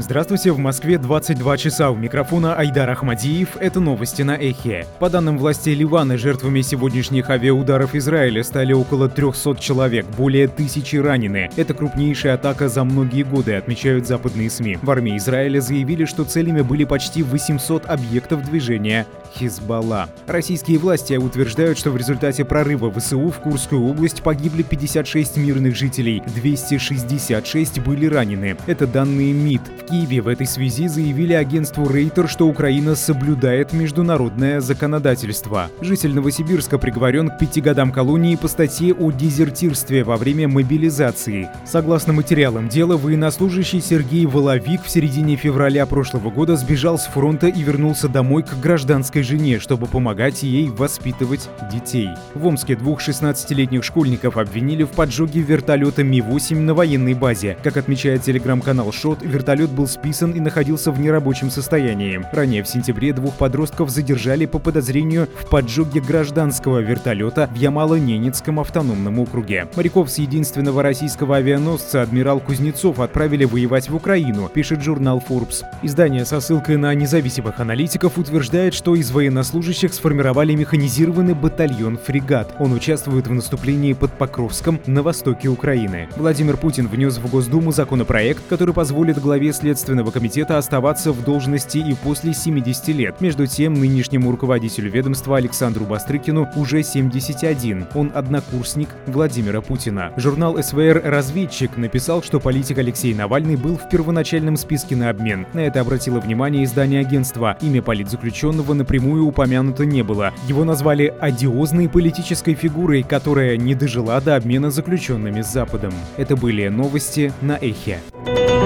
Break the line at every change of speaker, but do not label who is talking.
Здравствуйте, в Москве 22 часа. У микрофона Айдар Ахмадиев. Это новости на Эхе. По данным властей Ливана, жертвами сегодняшних авиаударов Израиля стали около 300 человек, более 1000 ранены. Это крупнейшая атака за многие годы, отмечают западные СМИ. В армии Израиля заявили, что целями были почти 800 объектов движения Хизбалла. Российские власти утверждают, что в результате прорыва ВСУ в Курскую область погибли 56 мирных жителей, 266 были ранены. Это данные МИД. В Киеве в этой связи заявили агентству Рейтер, что Украина соблюдает международное законодательство. Житель Новосибирска приговорен к 5 годам колонии по статье о дезертирстве во время мобилизации. Согласно материалам дела, военнослужащий Сергей Воловик в середине февраля прошлого года сбежал с фронта и вернулся домой к гражданской жене, чтобы помогать ей воспитывать детей. В Омске 2 16-летних школьников обвинили в поджоге вертолета Ми-8 на военной базе. Как отмечает телеграм-канал ШОТ, вертолет был списан и находился в нерабочем состоянии. Ранее в сентябре 2 подростков задержали по подозрению в поджоге гражданского вертолета в Ямало-Ненецком автономном округе. Моряков с единственного российского авианосца адмирал Кузнецов отправили воевать в Украину, пишет журнал Forbes. Издание со ссылкой на независимых аналитиков утверждает, что из военнослужащих сформировали механизированный батальон «Фрегат». Он участвует в наступлении под Покровском на востоке Украины. Владимир Путин внес в Госдуму законопроект, который позволит главе Следственного комитета оставаться в должности и после 70 лет. Между тем, нынешнему руководителю ведомства Александру Бастрыкину уже 71. Он однокурсник Владимира Путина. Журнал СВР «Разведчик» написал, что политик Алексей Навальный был в первоначальном списке на обмен. На это обратило внимание издание агентства. Имя политзаключенного напрямую упомянуто не было. Его назвали одиозной политической фигурой, которая не дожила до обмена заключенными с Западом. Это были новости на Эхе.